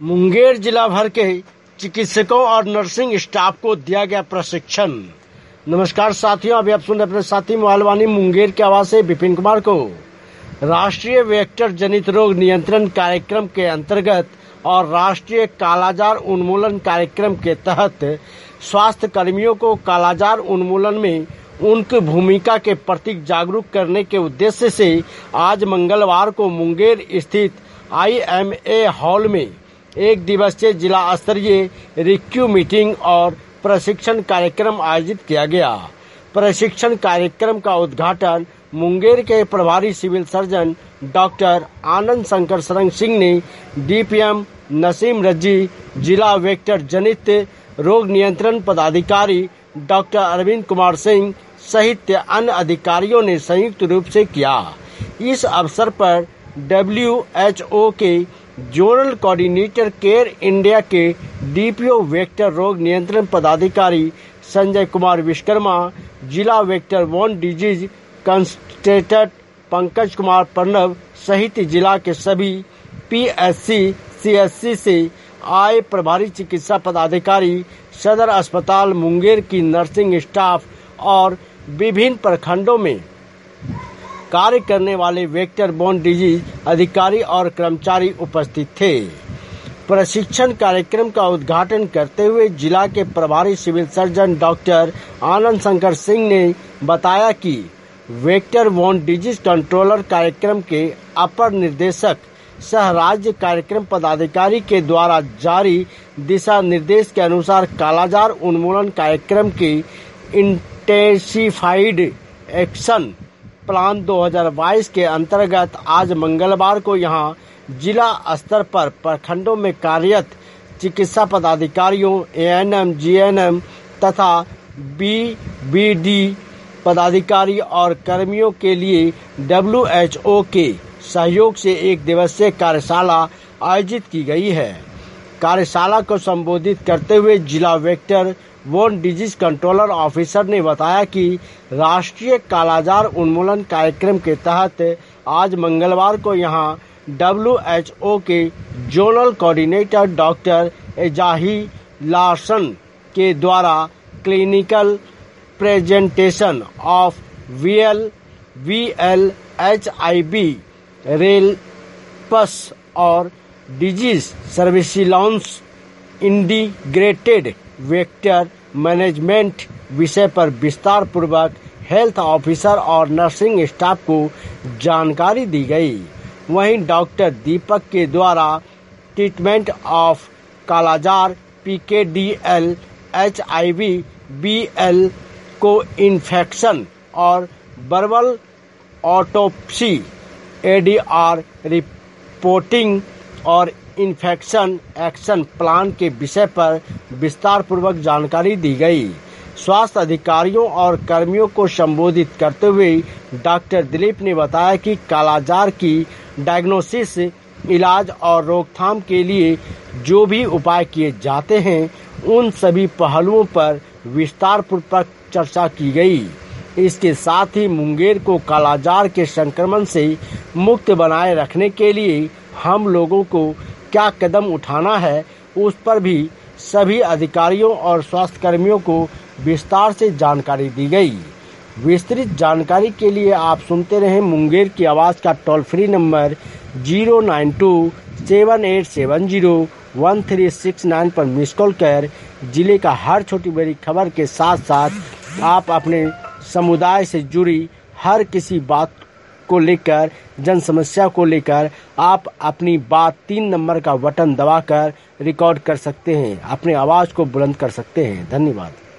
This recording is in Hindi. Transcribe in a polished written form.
मुंगेर जिला भर के चिकित्सकों और नर्सिंग स्टाफ को दिया गया प्रशिक्षण। नमस्कार साथियों, अभी आप सुन रहे अपने साथी मोहलवानी मुंगेर की आवाज से विपिन कुमार को। राष्ट्रीय वेक्टर जनित रोग नियंत्रण कार्यक्रम के अंतर्गत और राष्ट्रीय कालाजार उन्मूलन कार्यक्रम के तहत स्वास्थ्य कर्मियों को कालाजार उन्मूलन में उनकी भूमिका के प्रति जागरूक करने के उद्देश्य से आज मंगलवार को मुंगेर स्थित IMA हॉल में एक दिवसीय जिला स्तरीय रिक्यू मीटिंग और प्रशिक्षण कार्यक्रम आयोजित किया गया। प्रशिक्षण कार्यक्रम का उद्घाटन मुंगेर के प्रभारी civil surgeon doctor Anand Shankar Sarang Singh ने DPM नसीम रज्जी, जिला वेक्टर जनित रोग नियंत्रण पदाधिकारी डॉक्टर अरविंद कुमार सिंह सहित अन्य अधिकारियों ने संयुक्त रूप से किया। इस अवसर पर WHO के जोनल कोऑर्डिनेटर केयर इंडिया के DPO वेक्टर रोग नियंत्रण पदाधिकारी संजय कुमार विश्वकर्मा, जिला vector borne disease consultant Pankaj Kumar Pranav सहित जिला के सभी PSC, CSC से आए प्रभारी चिकित्सा पदाधिकारी, सदर अस्पताल मुंगेर की नर्सिंग स्टाफ और विभिन्न प्रखंडों में कार्य करने वाले वेक्टर बॉर्न डिजीज अधिकारी और कर्मचारी उपस्थित थे। प्रशिक्षण कार्यक्रम का उद्घाटन करते हुए जिला के प्रभारी civil surgeon doctor Anand Shankar Singh ने बताया कि वेक्टर बॉर्न डिजीज कंट्रोलर कार्यक्रम के अपर निर्देशक सह राज्य कार्यक्रम पदाधिकारी के द्वारा जारी दिशा निर्देश के अनुसार कालाजार उन्मूलन कार्यक्रम के इंटेंसिफाइड एक्शन प्लान 2022 के अंतर्गत आज मंगलवार को यहां जिला स्तर पर प्रखंडों में कार्यरत चिकित्सा पदाधिकारियों, ANM, GNM तथा BBD पदाधिकारी और कर्मियों के लिए WHO के सहयोग से एक दिवसीय कार्यशाला आयोजित की गई है। कार्यशाला को संबोधित करते हुए जिला vector borne disease controller officer ने बताया कि राष्ट्रीय कालाजार उन्मूलन कार्यक्रम के तहत आज मंगलवार को यहां WHO के जोनल कोऑर्डिनेटर डॉक्टर एजाही लार्सन के द्वारा clinical presentation of VL, HIV, relapse और disease surveillance integrated vector management विषय पर विस्तार पूर्वक हेल्थ ऑफिसर और नर्सिंग स्टाफ को जानकारी दी गई। वहीं डॉक्टर दीपक के द्वारा treatment of kala-azar, PKDL, HIV, BL coinfection और वर्बल ऑटोप्सी, ADR रिपोर्टिंग और इन्फेक्शन एक्शन प्लान के विषय पर विस्तार पूर्वक जानकारी दी गई। स्वास्थ्य अधिकारियों और कर्मियों को संबोधित करते हुए डॉक्टर दिलीप ने बताया कि कालाजार की डायग्नोसिस, इलाज और रोकथाम के लिए जो भी उपाय किए जाते हैं उन सभी पहलुओं पर विस्तार पूर्वक चर्चा की गई। इसके साथ ही मुंगेर को कालाजार के संक्रमण से मुक्त बनाए रखने के लिए हम लोगों को क्या कदम उठाना है उस पर भी सभी अधिकारियों और स्वास्थ्य कर्मियों को विस्तार से जानकारी दी गई। विस्तृत जानकारी के लिए आप सुनते रहें मुंगेर की आवाज का टोल फ्री नंबर 092-7870-1369 पर मिस कॉल कर जिले का हर छोटी बड़ी खबर के साथ साथ आप अपने समुदाय से जुड़ी हर किसी बात को लेकर, जन समस्या को लेकर आप अपनी बात 3 नंबर का बटन दबाकर रिकॉर्ड कर सकते हैं, अपनी आवाज को बुलंद कर सकते हैं। धन्यवाद।